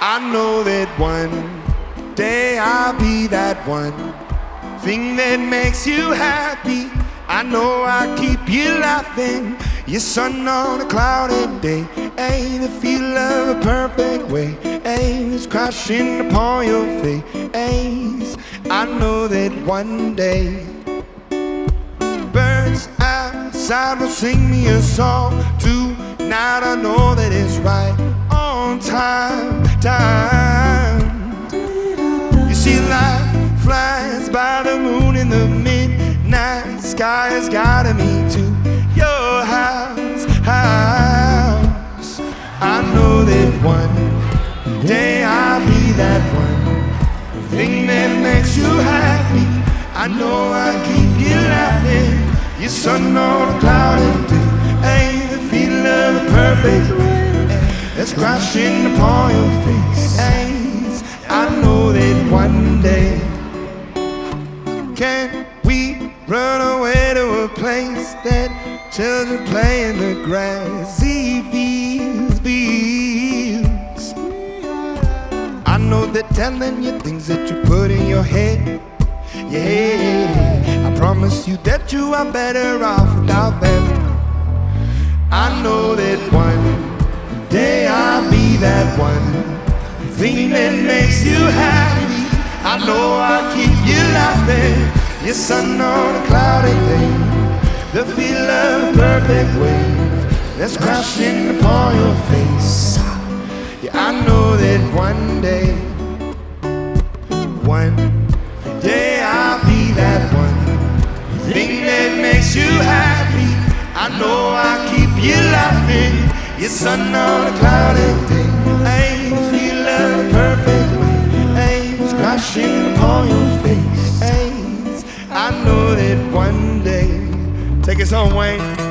I know that one day I'll be that one thing that makes you happy. I know I'll keep you laughing. Your sun on a cloudy day ain't the feel of a perfect way. It's crashing upon your face. I know that one day birds outside will sing me a song. Tonight I know that it's right on time. You see, life flies by the moon in the midnight sky has guided me to your house. I know that one day I'll be that one thing that makes you happy. I know I'll keep you laughing. Your sun on a cloudy day ain't the feel of a perfect way that's crashing upon your face. I know that one day can we run away to a place that children play in the grassy fields. I know they're telling you things that you put in your head. Yeah, I promise you that you are better off without them. I know that one day I'll be that one thing that makes you happy. I know I'll keep you laughing. Your sun on a cloudy day, the feel of a perfect wave that's crashing upon your face. Yeah, I know that one day I'll be that one thing that makes you happy. I know I'll keep you laughing. Your sun on a cloudy day ain't the feel of a perfect wave it's crashing upon your face. I know that one day. Take us home, Wayne.